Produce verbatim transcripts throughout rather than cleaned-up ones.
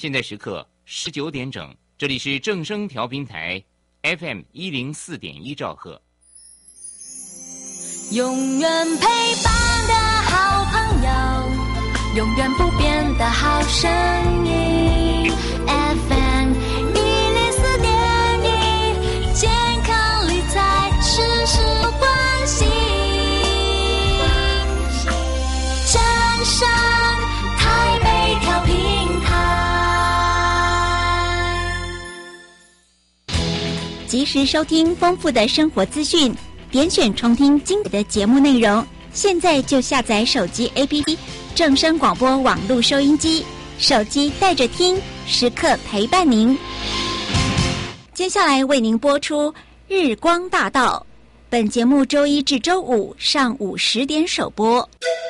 现在时刻十九点整，这里是正声调频台 F M 一零四点一兆赫。 永远陪伴的好朋友，永远不变的好声音 F M 一零四点一，健康理财事事关心，正声台北调频台， 及时收听丰富的生活资讯，点选重听精彩的节目内容。现在就下载手机 A P P 正声广播网络收音机，手机带着听，时刻陪伴您。接下来为您播出日光大道，本节目周一至周五上午十点首播。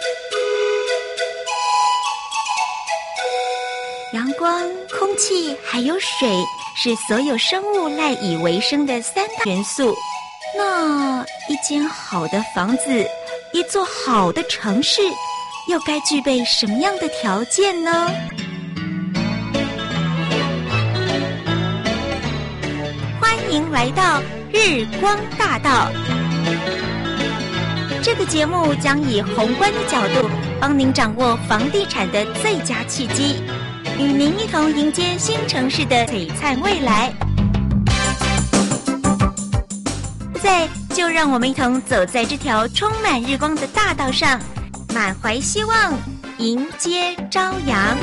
阳光、空气还有水是所有生物赖以为生的三大元素。那一间好的房子，一座好的城市，又该具备什么样的条件呢？欢迎来到日光大道。这个节目将以宏观的角度，帮您掌握房地产的最佳契机，与您一同迎接新城市的璀璨未来。现在就让我们一同走在这条充满日光的大道上，满怀希望，迎接朝阳。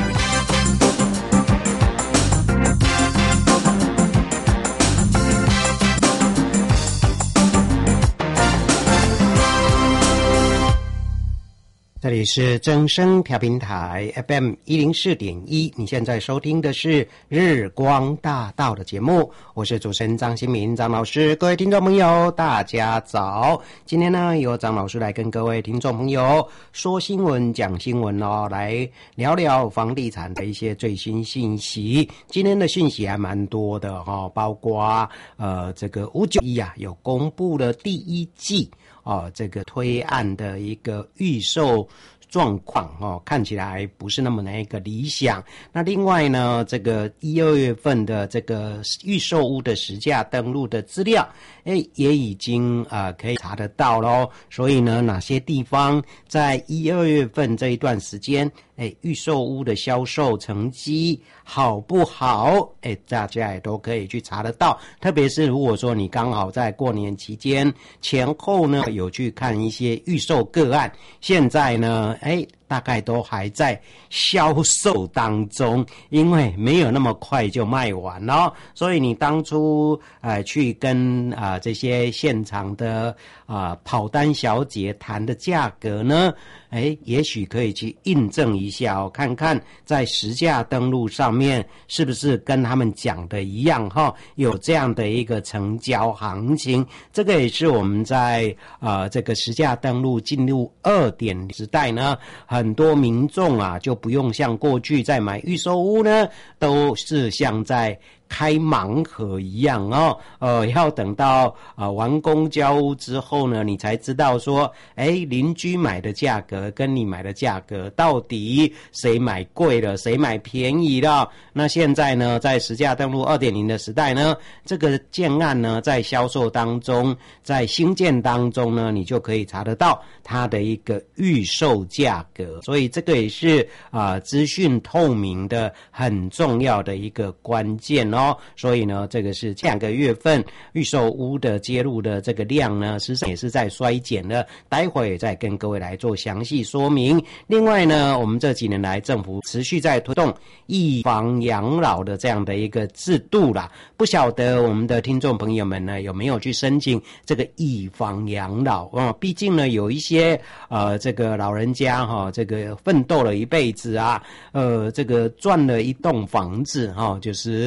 这里是正声调频台 F M 一零四点一，你现在收听的是日光大道的节目，我是主持人张新民张老师。各位听众朋友大家早，今天呢由张老师来跟各位听众朋友说新闻讲新闻哦，来聊聊房地产的一些最新信息。今天的讯息还蛮多的哦，包括呃这个五九一啊有公布了第一季哦，这个推案的一个预售状况哦，看起来不是那么的一个理想。那另外呢，这个一二月份的这个预售屋的实价登录的资料，哎，也已经呃可以查得到咯。所以呢，哪些地方在一二月份这一段时间，哎，预售屋的销售成绩好不好？哎，大家也都可以去查得到。特别是如果说你刚好在过年期间前后呢，有去看一些预售个案，现在呢，哎，大概都还在销售当中，因为没有那么快就卖完哦。所以你当初呃去跟啊、呃、这些现场的啊、呃、跑单小姐谈的价格呢，哎，也许可以去印证一下哦，看看在实价登录上面是不是跟他们讲的一样哈、哦，有这样的一个成交行情。这个也是我们在呃这个实价登录进入二点零时代呢，很多民众啊就不用像过去在买预售屋呢，都是像在开盲盒一样哦，呃，要等到呃完工交屋之后呢，你才知道说，哎，邻居买的价格跟你买的价格到底谁买贵了，谁买便宜了？那现在呢，在实价登录 二点零 的时代呢，这个建案呢，在销售当中，在新建当中呢，你就可以查得到它的一个预售价格，所以这个也是啊资讯透明的很重要的一个关键哦。所以呢，这个是这两个月份预售屋的接入的这个量呢，实际上也是在衰减的，待会也再跟各位来做详细说明。另外呢，我们这几年来政府持续在推动以房养老的这样的一个制度啦，不晓得我们的听众朋友们呢有没有去申请这个以房养老啊？毕竟呢，有一些呃这个老人家哈、哦，这个奋斗了一辈子啊，呃这个赚了一栋房子哈、哦，就是把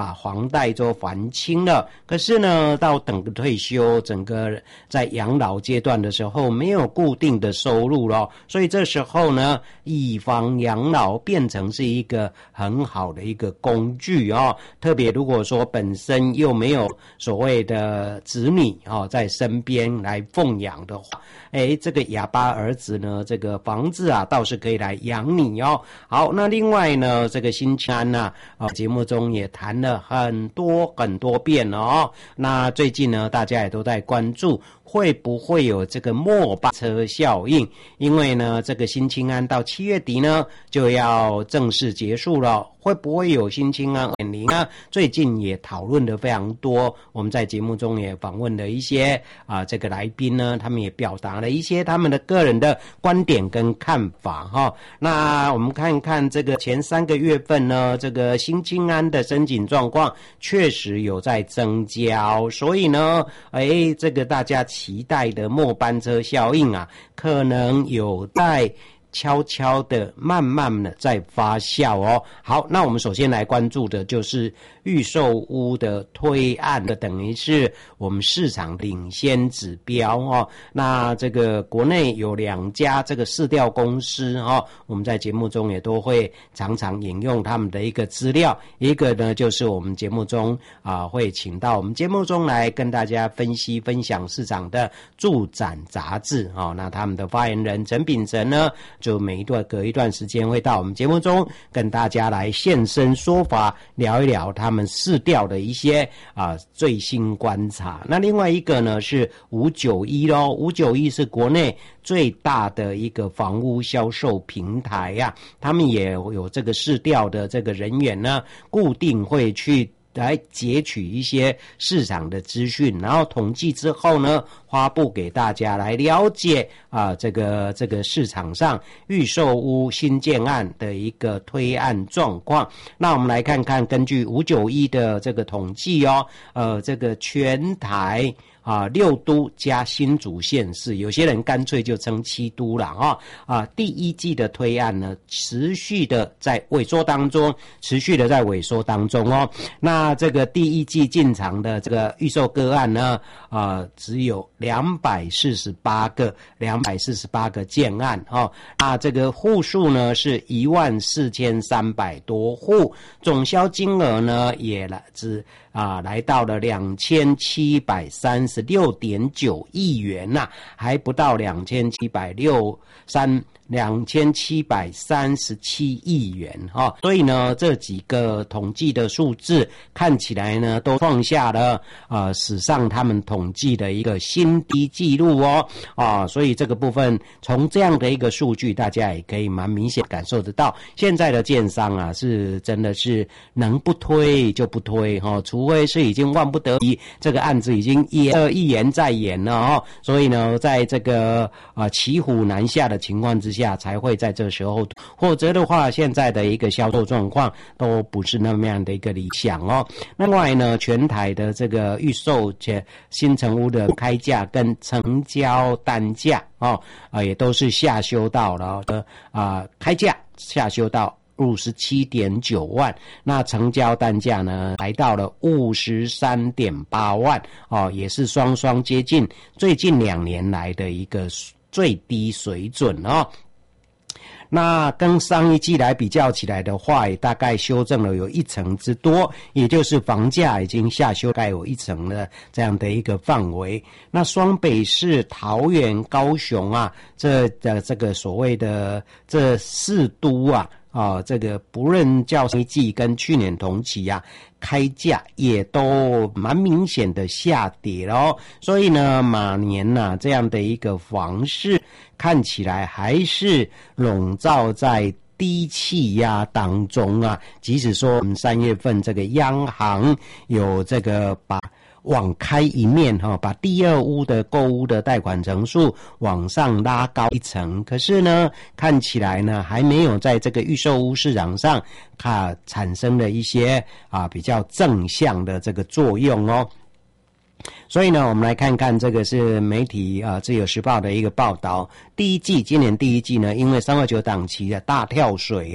把房贷都还清了，可是呢，到等个退休，整个在养老阶段的时候没有固定的收入了，所以这时候呢，以房养老变成是一个很好的一个工具哦。特别如果说本身又没有所谓的子女哦在身边来奉养的话，哎，这个哑巴儿子呢，这个房子啊倒是可以来养你哦。好，那另外呢，这个新青安呢，啊，节目中也谈了很多很多遍了哦。那最近呢，大家也都在关注会不会有这个末班车效应，因为呢，这个新青安到七月底呢就要正式结束了，会不会有新青安二点零呢？最近也讨论的非常多，我们在节目中也访问了一些啊这个来宾呢，他们也表达了一些他们的个人的观点跟看法哈、哦。那我们看看这个前三个月份呢，这个新青安的申请状况确实有在增加，所以呢，哎，这个大家期待的末班车效应啊，可能有待悄悄的慢慢的在发酵哦。好，那我们首先来关注的就是预售屋的推案的，等于是我们市场领先指标哦。那这个国内有两家这个市调公司哦，我们在节目中也都会常常引用他们的一个资料，一个呢就是我们节目中啊会请到我们节目中来跟大家分析分享市场的住展杂志哦。那他们的发言人陈秉成呢，就每一段隔一段时间会到我们节目中跟大家来现身说法，聊一聊他们市调的一些啊最新观察。那另外一个呢是五九一咯，五九一是国内最大的一个房屋销售平台呀、啊，他们也有这个市调的这个人员呢，固定会去来截取一些市场的资讯，然后统计之后呢，发布给大家来了解啊，这个这个市场上预售屋新建案的一个推案状况。那我们来看看，根据五九一的这个统计哦，呃，这个全台啊，六都加新竹县市，有些人干脆就称七都了哈、哦。啊，第一季的推案呢，持续的在萎缩当中，持续的在萎缩当中哦。那这个第一季进场的这个预售个案呢，啊，只有两百四十八个，两百四十八个建案哦。那这个户数呢是一万四千三百多户，总销金额呢也来自。啊，来到了两千七百三十六点九亿元呐、啊，还不到两千七百六三两千七百三十七亿元哈、哦。所以呢，这几个统计的数字看起来呢，都创下了呃史上他们统计的一个新低纪录哦啊，所以这个部分从这样的一个数据，大家也可以蛮明显感受得到，现在的建商啊是真的是能不推就不推哈、哦，除非是已经万不得已，这个案子已经一呃一延再延了哦，所以呢，在这个啊、呃、骑虎难下的情况之下，才会在这时候，否则的话，现在的一个销售状况都不是那么样的一个理想哦。另外呢，全台的这个预售且新成屋的开价跟成交单价哦，啊、呃、也都是下修到了的啊、呃、开价下修到五十七点九万，那成交单价呢来到了五十三点八万哦，也是双双接近最近两年来的一个最低水准哦。那跟上一季来比较起来的话，也大概修正了有一成之多，也就是房价已经下修大概有一成的这样的一个范围。那双北市、桃园、高雄啊，这的这个所谓的这四都啊。啊、哦，这个不论较上一季跟去年同期啊，开价也都蛮明显的下跌了哦。所以呢，马年呐、啊、这样的一个房市看起来还是笼罩在低气压当中啊。即使说我们三月份这个央行有这个把网开一面哈，把第二屋的购屋的贷款成数往上拉高一层，可是呢，看起来呢还没有在这个预售屋市场上啊产生了一些啊比较正向的这个作用哦。所以呢，我们来看看这个是媒体啊，自由时报的一个报道。第一季，今年第一季呢，因为三二九档期的大跳水啊，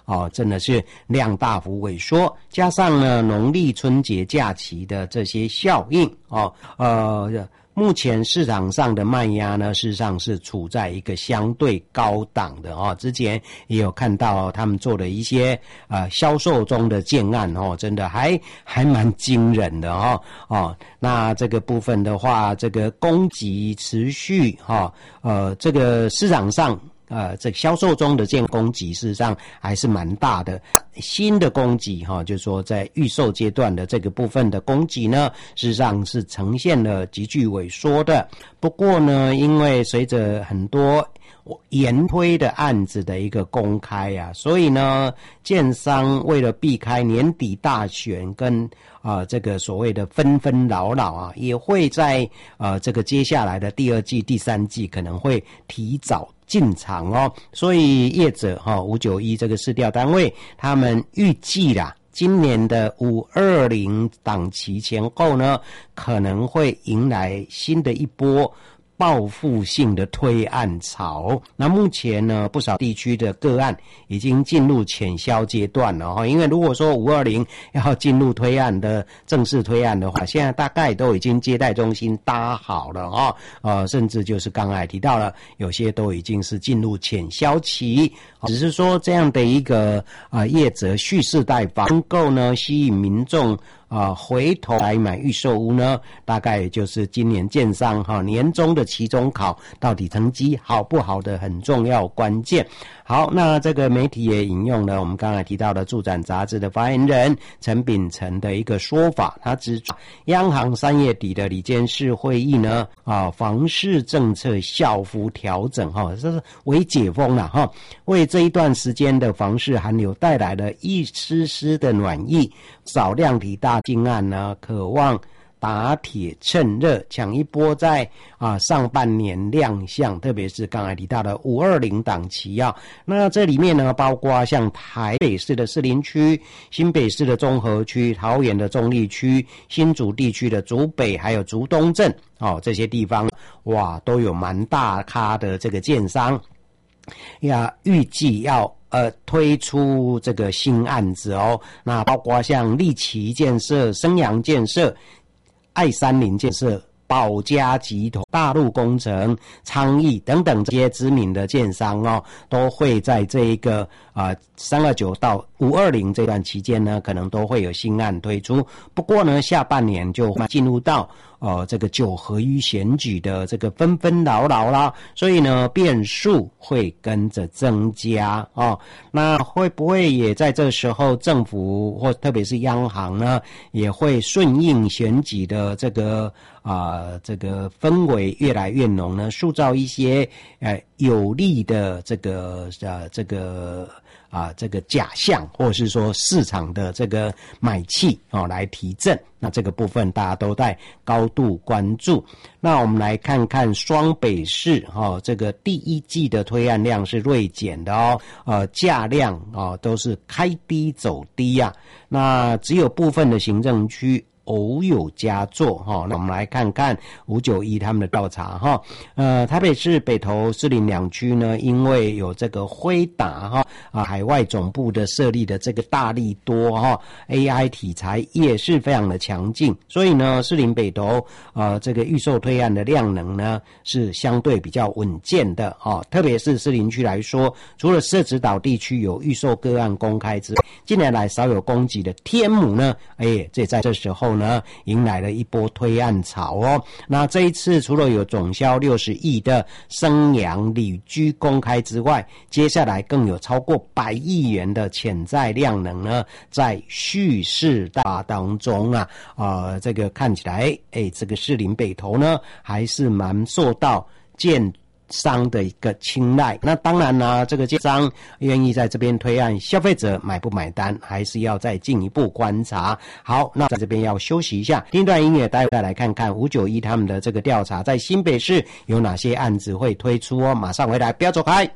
哦，真的是量大幅萎缩，加上呢农历春节假期的这些效应哦，呃。目前市场上的卖压呢，事实上是处在一个相对高档的哦。之前也有看到他们做的一些呃销售中的建案哦，真的还还蛮惊人的哦哦。那这个部分的话，这个供给持续哈、哦，呃，这个市场上。呃，这销售中的建供给事实上还是蛮大的，新的供给哈，就是说在预售阶段的这个部分的供给呢，事实上是呈现了急剧萎缩的。不过呢，因为随着很多延推的案子的一个公开啊，所以呢，建商为了避开年底大选跟啊、呃、这个所谓的纷纷扰扰啊，也会在呃这个接下来的第二季、第三季可能会提早进场哦。所以业者哈五九一这个市调单位，他们预计啦，今年的五二零档期前后呢，可能会迎来新的一波报复性的推案潮。那目前呢，不少地区的个案已经进入潜销阶段了哈。因为如果说五二零要进入推案的正式推案的话，现在大概都已经接待中心搭好了哈，呃，甚至就是刚才提到了，有些都已经是进入潜销期。只是说这样的一个啊、呃、业者蓄势待发，能够呢吸引民众啊、呃、回头来买预售屋呢，大概也就是今年建商哈年终的期中考到底成绩好不好的很重要关键。好，那这个媒体也引用了我们刚才提到的住展杂志的发言人陈秉成的一个说法，他指出央行三月底的理监事会议呢啊房市政策小幅调整哈，这是为解封了哈，为这一段时间的房市寒流带来了一丝丝的暖意，少量体大金案呢渴望打铁趁热抢一波在啊上半年亮相，特别是刚才提到的五二零档期啊，那这里面呢包括像台北市的士林区、新北市的中和区、桃园的中坜区、新竹地区的竹北还有竹东镇哦，这些地方哇都有蛮大咖的这个建商要预计要呃，推出这个新案子哦，那包括像力奇建设、升阳建设、爱山林建设、宝嘉集团、大陆工程、昌邑等等这些知名的建商哦，都会在这一个啊三二九到五二零这段期间呢，可能都会有新案推出。不过呢，下半年就进入到呃这个九合一选举的这个纷纷扰扰啦，所以呢变数会跟着增加哦。那会不会也在这时候政府或特别是央行呢，也会顺应选举的这个啊、呃、这个氛围越来越浓呢，塑造一些呃有利的这个呃这个啊，这个假象，或是说市场的这个买气哦，来提振。那这个部分大家都在高度关注。那我们来看看双北市哦，这个第一季的推案量是锐减的哦，呃，价量哦都是开低走低啊。那只有部分的行政区偶有佳作哈，那我们来看看五九一他们的调查哈。呃，台北市北投士林两区呢，因为有这个辉达哈啊海外总部的设立的这个大利多哈 A I 题材也是非常的强劲，所以呢，士林北投呃这个预售推案的量能呢是相对比较稳健的哦。特别是士林区来说，除了社子岛地区有预售个案公开之外，近年来少有供给的天母呢，哎，这在这时候呢迎来了一波推案潮哦。那这一次除了有总销六十亿的升阳旅居公开之外，接下来更有超过百亿元的潜在量能呢在蓄势大当中啊。呃这个看起来哎，这个士林北投呢还是蛮受到建商的一个青睐。那当然呢，这个建商愿意在这边推案，消费者买不买单还是要再进一步观察。好，那在这边要休息一下，听段音乐，待会再来看看五九一他们的这个调查在新北市有哪些案子会推出哦。马上回来，不要走开。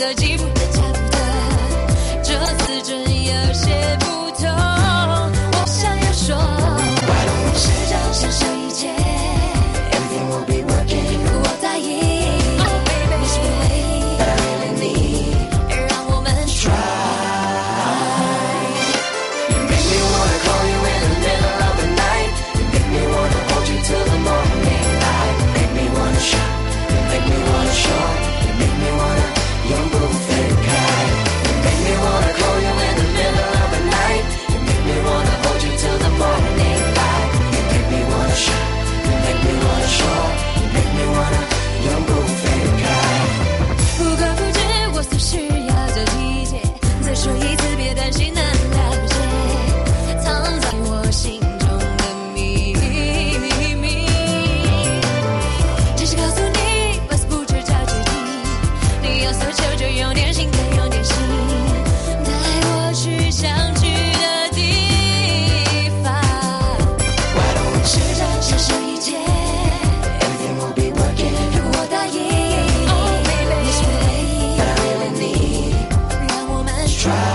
的起伏的差不多，这次真有些不同。我想要说，试着享受一切 ，Everything will be working。我答应，你是唯一 that I really need， 让我们 try。You make me wanna call you in the middle of the night. You make me wanna hold you till the morning light. You make me wanna shout. You make me wanna show. You make me wanna 永不分开。You make me wanna call you in the middle of the night. You make me wanna hold you till the morning light. You make me wanna shout. You make me wanna show. You make me wanna 永不分开。不可不知，我所需要这季节。再说一次，别担心难了解，藏在我心中的秘密。只是告诉你，我是不知道自己。你有所求就用点心，再用点心，带我去想去的地方。试着享受一切 ，Everything will be working。如果我答应，你是唯一 that I really need， 让我们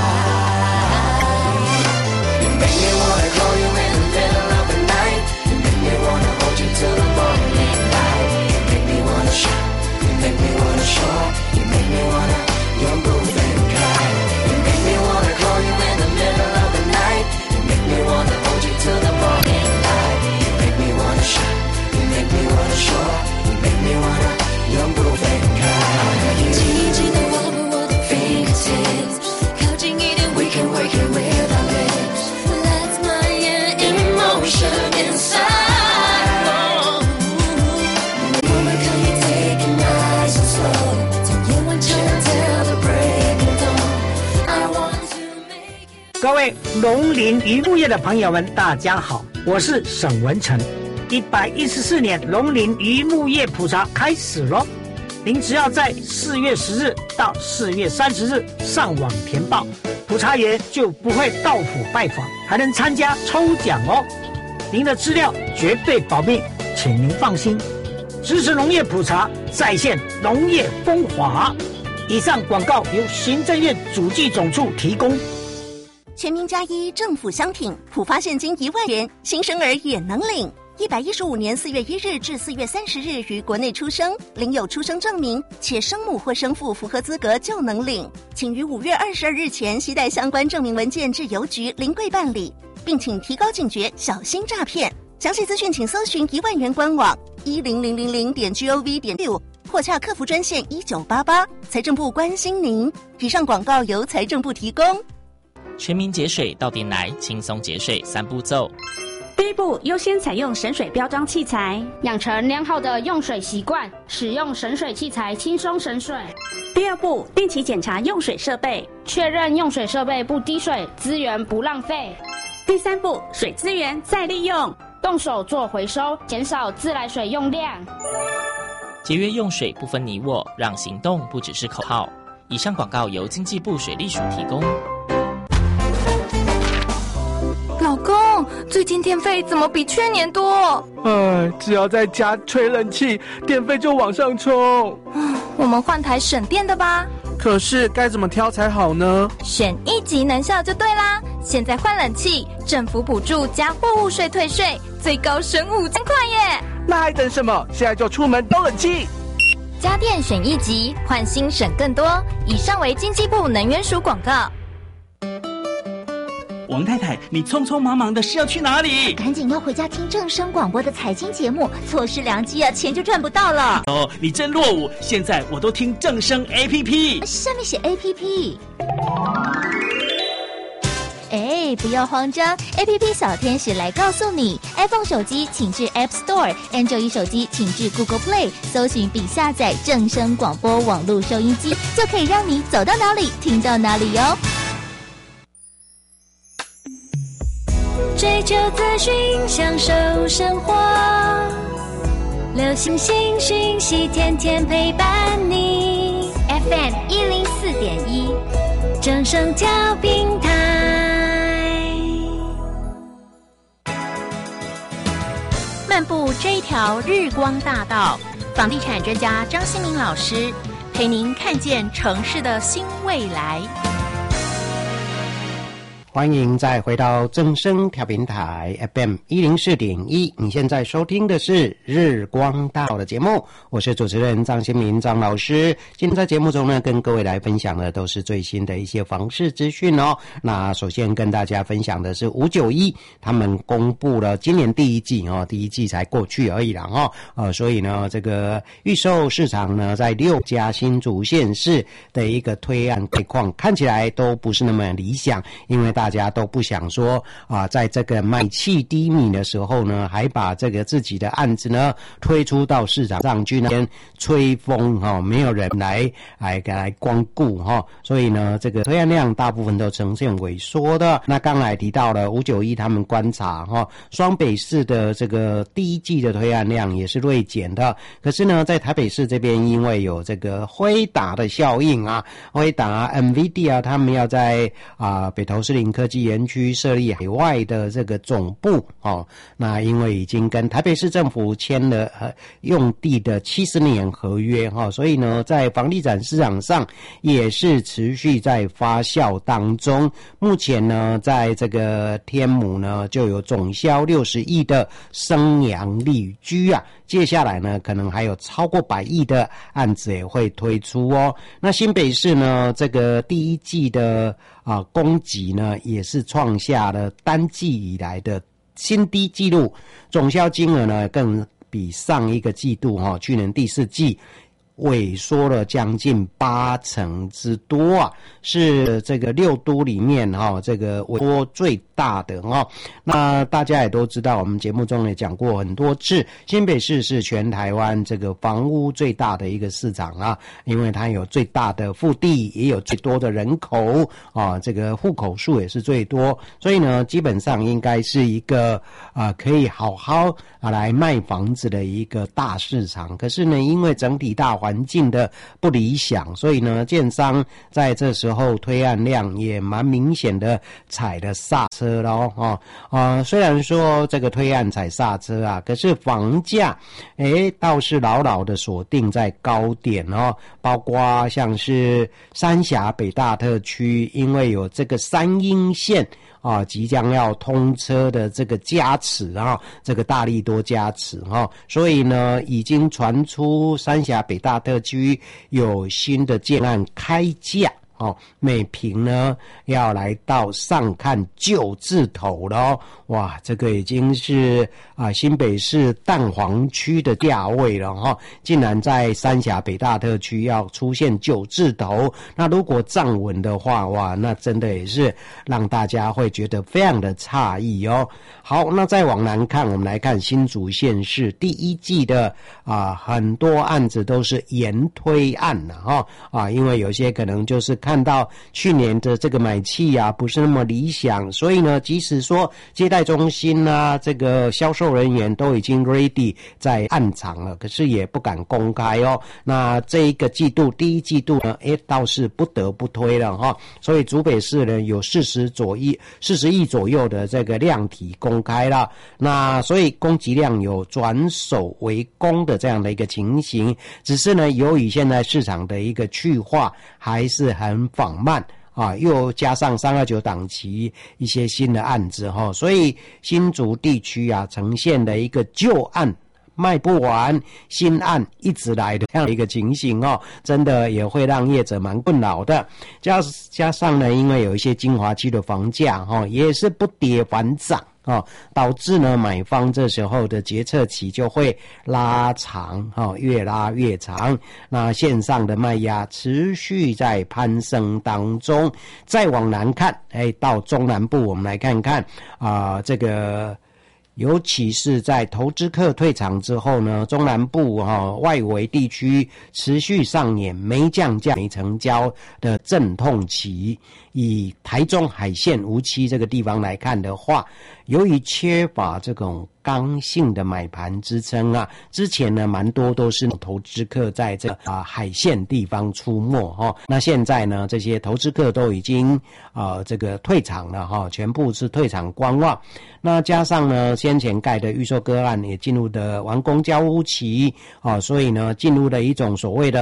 try。You make me wanna call you in the middle of the night. You make me wanna hold you till the morning light. You make me wanna shout. You make me wanna show. You make me wanna 永不分开。You make me wanna call you in the middle of the night. You make me wanna hold you till the morning light. You make me wanna shout. You make me wanna show. You make me wanna 永不分开。轻轻地握住我的 fingertips， 靠近一点 ，we can work it with our lips. Let's my emotion inside. 我们可以 take it nice and slow， 从夜晚沉 till the breaking dawn. I want to make it。 各位农林渔牧业的朋友们，大家好，我是沈文成。一百一十四年农林渔牧业普查开始咯，您只要在四月十日到四月三十日上网填报，普查员就不会到府拜访，还能参加抽奖哦。您的资料绝对保密，请您放心。支持农业普查，再现农业风华。以上广告由行政院主计总处提供。 全民加一，政府相挺，普发现金一万元，新生儿也能领。一百一十五年四月一日至四月三十日于国内出生，领有出生证明，且生母或生父符合资格就能领。请于五月二十二日前携带相关证明文件至邮局临柜办理，并请提高警觉，小心诈骗。详细资讯请搜寻一万元官网一零零零零点 gov 点 u 或洽客服专线一九八八。财政部关心您。以上广告由财政部提供。 全民节水到底来，轻松节水三步骤。 第一步，优先采用省水标章器材， 养成良好的用水习惯，使用省水器材轻松省水。 第二步，定期检查用水设备， 确认用水设备不滴水，资源不浪费。 第三步，水资源再利用， 动手做回收，减少自来水用量。 节约用水不分你我，让行动不只是口号。以上广告由经济部水利署提供。 老公，最近电费怎么比去年多？ 哎，只要在家吹冷气，电费就往上冲。 我们换台省电的吧。 可是该怎么挑才好呢？ 选一级能效就对啦。现在换冷气，政府补助加货物税退税，最高省五千块耶！ 那还等什么？现在就出门兜冷气。 家电选一级，换新省更多。以上为经济部能源署广告。 王太太，你匆匆忙忙的是要去哪里？ 赶紧要回家听正声广播的财经节目，错失良机啊，钱就赚不到了。 哦，你真落伍！现在我都听正声 A P P， 上面写 A P P。哎，不要慌张 ，A P P 小天使来告诉你 ，iPhone 手机请至 App Store，Android 手机请至 Google Play， 搜寻并下载正声广播网络收音机，就可以让你走到哪里听到哪里哟。 追求资讯，享受生活，流行新讯息，天天陪伴你。F M 一零四点一，正声调频台。 漫步这一条日光大道，房地产专家张新民老师陪您看见城市的新未来。 欢迎再回到正声调频台 F M 一零四点一，你现在收听的是日光大道的节目，我是主持人张新民张老师。今天在节目中呢，跟各位来分享的都是最新的一些房市资讯哦。那首先跟大家分享的是五九一，他们公布了今年第一季哦，第一季才过去而已啦哦，呃，所以呢，这个预售市场呢，在六家新竹县市的一个推案概况看起来都不是那么理想，因为大家都不想说啊，在这个买气低迷的时候呢，还把这个自己的案子呢推出到市场上去那边吹风哈、哦，没有人来来来光顾哈、哦，所以呢，这个推案量大部分都呈现萎缩的。那刚才提到了五九一他们观察哈、哦，双北市的这个第一季的推案量也是锐减的，可是呢，在台北市这边因为有这个辉达的效应啊，辉达 NVIDIA 他们要在啊北投士林科技园区设立海外的这个总部哦，那因为已经跟台北市政府签了呃用地的七十年合约哈、哦，所以呢，在房地产市场上也是持续在发酵当中。目前呢，在这个天母呢，就有总销六十亿的生阳丽居啊，接下来呢，可能还有超过百亿的案子也会推出哦。那新北市呢，这个第一季的啊供给呢，也是创下了单季以来的新低纪录，总销金额呢更比上一个季度哈、哦，去年第四季萎缩了将近八成之多啊，是这个六都里面哈、哦、这个萎缩最大的哦。那大家也都知道，我们节目中也讲过很多次，新北市是全台湾这个房屋最大的一个市场啊，因为它有最大的腹地，也有最多的人口啊，这个户口数也是最多，所以呢，基本上应该是一个啊可以好好啊来卖房子的一个大市场。可是呢，因为整体大环环境的不理想，所以呢，建商在这时候推案量也蛮明显的踩了刹车咯哦。呃，虽然说这个推案踩刹车啊，可是房价诶倒是牢牢的锁定在高点哦。包括像是三峡北大特区，因为有这个三鶯线啊，即将要通车的这个加持啊，这个大力多加持哈，所以呢，已经传出三峡北大特区有新的建案开价。哦，每坪呢要来到上看九字头了哦，哇，这个已经是啊新北市蛋黄区的价位了哈、哦，竟然在三峡北大特区要出现九字头，那如果站稳的话，哇，那真的也是让大家会觉得非常的诧异哦。好，那再往南看，我们来看新竹县市第一季的啊很多案子都是延推案了哈啊，因为有些可能就是看到去年的这个买气啊不是那么理想，所以呢，即使说接待中心啊这个销售人员都已经 ready 在案场了，可是也不敢公开哦。那这一个季度第一季度呢，诶倒是不得不推了哈，所以竹北市呢有四十左亿四十亿左右的这个量体公开了，那所以供给量有转守为攻的这样的一个情形，只是呢，由于现在市场的一个去化还是很缓慢啊，又加上三二九档期一些新的案子哈，所以新竹地区啊呈现的一个旧案卖不完，新案一直来的这样的一个情形哦，真的也会让业者蛮困扰的。加加上呢，因为有一些精华区的房价哈、哦，也是不跌反涨。哦，导致呢买方这时候的决策期就会拉长，哦，越拉越长。那线上的卖压持续在攀升当中。再往南看，哎，到中南部我们来看看啊、呃，这个。尤其是在投资客退场之后呢，中南部哈、哦、外围地区持续上演没降价没成交的阵痛期。以台中海线梧栖这个地方来看的话，由于缺乏这种刚性的买盘支撑啊，之前呢蛮多都是投资客在这啊、呃、海线地方出没哈、哦，那现在呢这些投资客都已经啊、呃、这个退场了哈、哦，全部是退场观望。那加上呢先前盖的预售个案也进入的完工交屋期啊、哦，所以呢进入了一种所谓的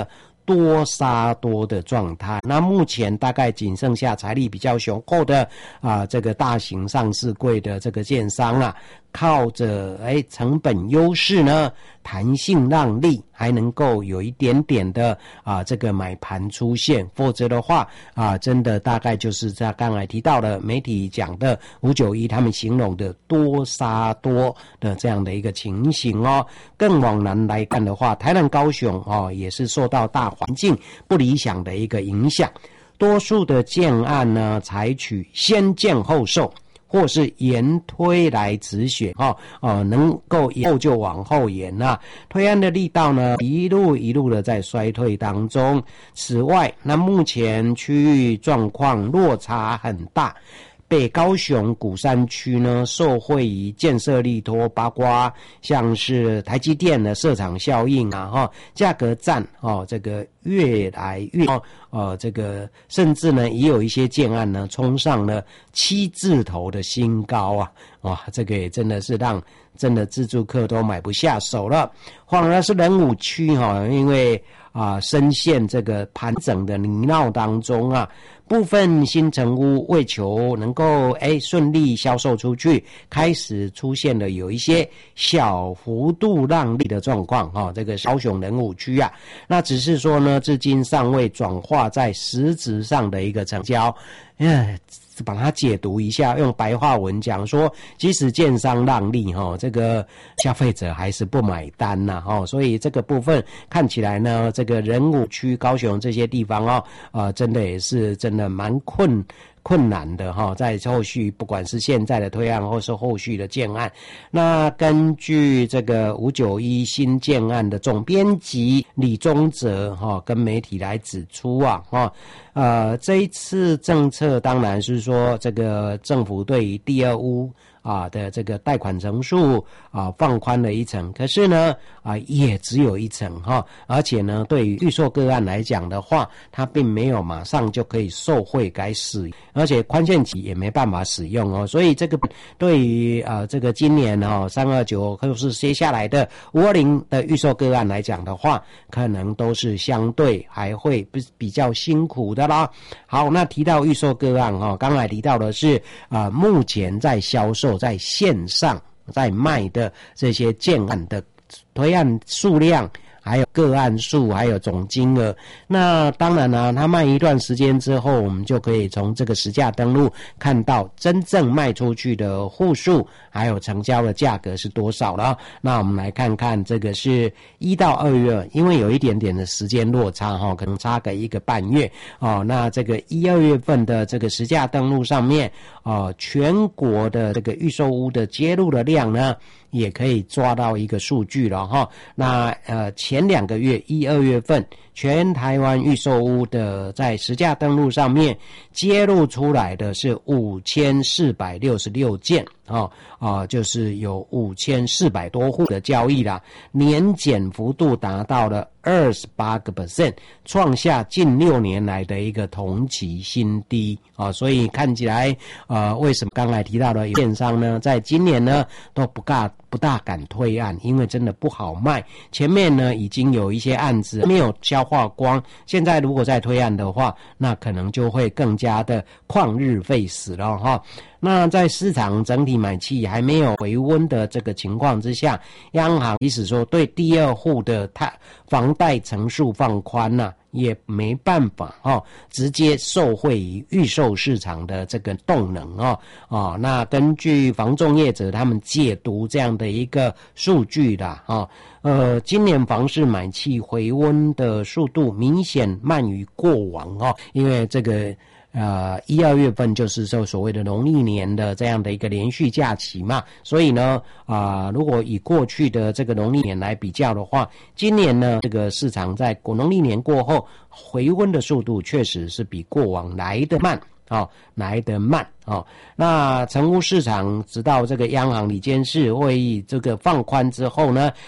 多杀多的状态。那目前大概仅剩下财力比较雄厚的啊、呃、这个大型上市柜的这个建商啊，靠着哎成本优势呢，弹性让利，还能够有一点点的啊这个买盘出现，否则的话啊，真的大概就是在刚才提到的媒体讲的五九一他们形容的多杀多的这样的一个情形哦。更往南来看的话，台南高雄哦也是受到大环境不理想的一个影响，多数的建案呢采取先建后售，或是延推来止血哈哦，能够以后就往后延啊，推案的力道呢一路一路的在衰退当中。此外，那目前区域状况落差很大。北高雄鼓山区呢，受惠于建设力托，包括像是台积电的设厂效应啊，哈，价格战哦，这个越来越哦，呃，这个甚至呢，也有一些建案呢，冲上了七字头的新高啊，哇，这个也真的是让真的自住客都买不下手了。反而是仁武区哈，因为啊，深陷这个盘整的泥淖当中啊，部分新成屋为求能够哎顺利销售出去，开始出现了有一些小幅度让利的状况哈、哦。这个高雄仁武区啊，那只是说呢，至今尚未转化在实质上的一个成交。哎，把它解读一下，用白话文讲说，即使建商让利哈，这个消费者还是不买单呐哈，所以这个部分看起来呢，这个仁武区、高雄这些地方哦，啊，真的也是真的蛮困。困难的哈，在后续不管是现在的推案或是后续的建案，那根据这个五九一新建案的总编辑李宗哲哈跟媒体来指出啊哈，呃这一次政策当然是说这个政府对于第二屋啊的这个贷款成数啊放宽了一层，可是呢啊也只有一层哈，而且呢对于预售个案来讲的话，它并没有马上就可以受惠改使用，而且宽限期也没办法使用哦，所以这个对于啊这个今年哦三二九或是接下来的五二零的预售个案来讲的话，可能都是相对还会比较辛苦的啦。好，那提到预售个案哈，刚才提到的是啊目前在销售在线上在卖的这些建案的推案数量，还有个案数，还有总金额。那当然呢、啊，它卖一段时间之后，我们就可以从这个实价登录看到真正卖出去的户数，还有成交的价格是多少了。那我们来看看这个是一到二月，因为有一点点的时间落差哈，可能差个一个半月哦。那这个一二月份的这个实价登录上面，哦，全国的这个预售屋的揭露的量呢，也可以抓到一个数据了哈。那呃前两个月一二月份，全台湾预售屋的在实价登录上面揭露出来的是五千四百六十六件哦啊，就是有五千四百多户的交易啦，年减幅度达到了二十八个 percent， 创下近六年来的一个同期新低啊，所以看起来呃，为什么刚才提到的建商呢，在今年呢都不大不大敢推案，因为真的不好卖。前面呢已经有一些案子没有消化光，现在如果再推案的话，那可能就会更加的旷日费时了哈。那在市场整体买气还没有回温的这个情况之下，央行即使说对第二户的房贷成数放宽呐、啊，也没办法哦，直接受惠于预售市场的这个动能哦哦。那根据房仲业者他们解读这样的一个数据啦哦，呃，今年房市买气回温的速度明显慢于过往哦，因为这个。呃，一二月份就是受所谓的农历年的这样的一个连续假期嘛，所以呢，啊、呃，如果以过去的这个农历年来比较的话，今年呢，这个市场在农历年过后回温的速度确实是比过往来得慢。哦，来得慢哦。那成屋市场直到这个央行理监事会议这个放宽之后呢，